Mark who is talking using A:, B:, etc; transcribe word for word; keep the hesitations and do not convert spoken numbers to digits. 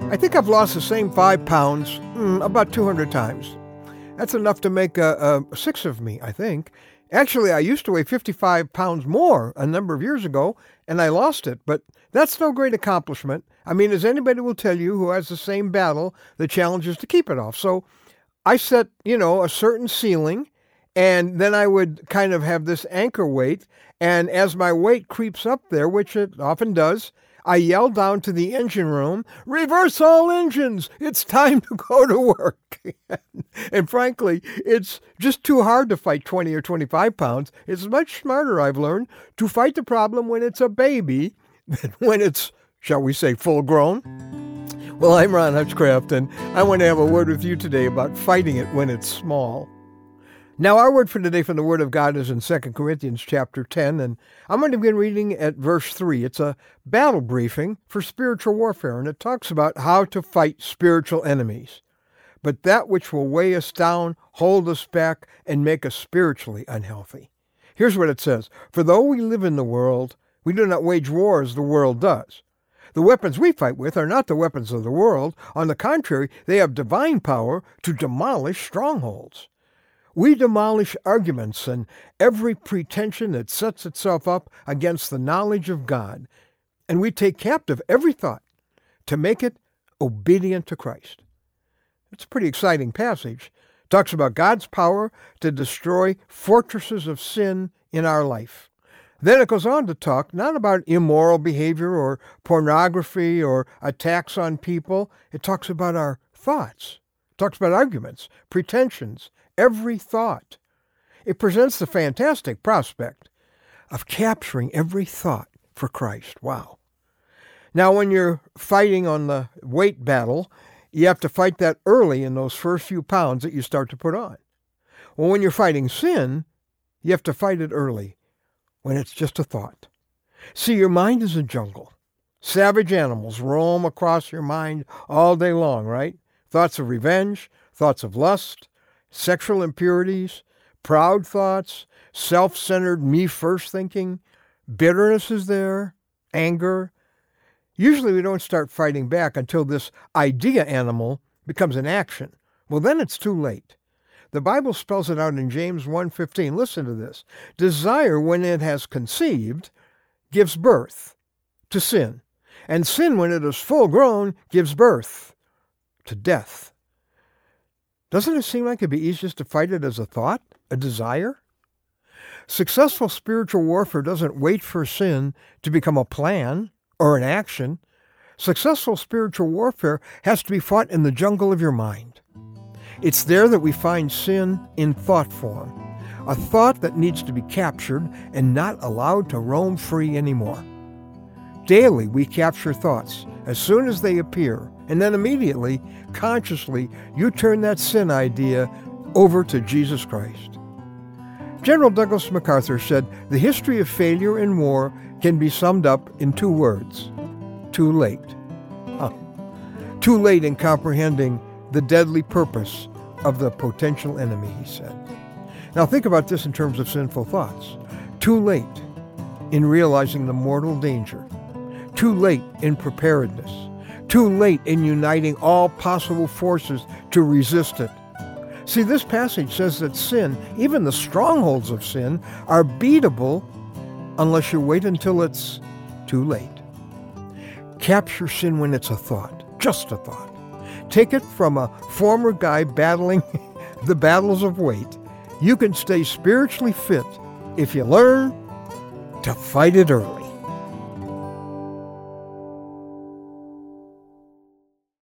A: I think I've lost the same five pounds mm, about two hundred times. That's enough to make a, a six of me, I think. Actually, I used to weigh fifty-five pounds more a number of years ago, and I lost it. But that's no great accomplishment. I mean, as anybody will tell you who has the same battle, the challenge is to keep it off. So I set, you know, a certain ceiling, and then I would kind of have this anchor weight. And as my weight creeps up there, which it often does, I yell down to the engine room, "Reverse all engines! It's time to go to work." And frankly, it's just too hard to fight twenty or twenty-five pounds. It's much smarter, I've learned, to fight the problem when it's a baby than when it's, shall we say, full grown. Well, I'm Ron Hutchcraft, and I want to have a word with you today about fighting it when it's small. Now, our word for today from the Word of God is in Second Corinthians chapter ten, and I'm going to begin reading at verse three. It's a battle briefing for spiritual warfare, and it talks about how to fight spiritual enemies. But that which will weigh us down, hold us back, and make us spiritually unhealthy. Here's what it says. "For though we live in the world, we do not wage war as the world does. The weapons we fight with are not the weapons of the world. On the contrary, they have divine power to demolish strongholds. We demolish arguments and every pretension that sets itself up against the knowledge of God, and we take captive every thought to make it obedient to Christ." It's a pretty exciting passage. It talks about God's power to destroy fortresses of sin in our life. Then it goes on to talk not about immoral behavior or pornography or attacks on people. It talks about our thoughts. It talks about arguments, pretensions, every thought. It presents the fantastic prospect of capturing every thought for Christ. Wow. Now, when you're fighting on the weight battle, you have to fight that early in those first few pounds that you start to put on. Well, when you're fighting sin, you have to fight it early, when it's just a thought. See, your mind is a jungle. Savage animals roam across your mind all day long, right? Thoughts of revenge, thoughts of lust, sexual impurities, proud thoughts, self-centered me-first thinking, bitterness is there, anger. Usually we don't start fighting back until this idea animal becomes an action. Well, then it's too late. The Bible spells it out in James one fifteen. Listen to this. "Desire, when it has conceived, gives birth to sin. And sin, when it is full grown, gives birth to death." Doesn't it seem like it'd be easiest to fight it as a thought, a desire? Successful spiritual warfare doesn't wait for sin to become a plan or an action. Successful spiritual warfare has to be fought in the jungle of your mind. It's there that we find sin in thought form, a thought that needs to be captured and not allowed to roam free anymore. Daily, we capture thoughts as soon as they appear, and then immediately, consciously, you turn that sin idea over to Jesus Christ. General Douglas MacArthur said, "The history of failure in war can be summed up in two words: too late." Huh. Too late in comprehending the deadly purpose of the potential enemy, he said. Now think about this in terms of sinful thoughts. Too late in realizing the mortal danger. Too late in preparedness. Too late in uniting all possible forces to resist it. See, this passage says that sin, even the strongholds of sin, are beatable unless you wait until it's too late. Capture sin when it's a thought, just a thought. Take it from a former guy battling the battles of weight. You can stay spiritually fit if you learn to fight it early.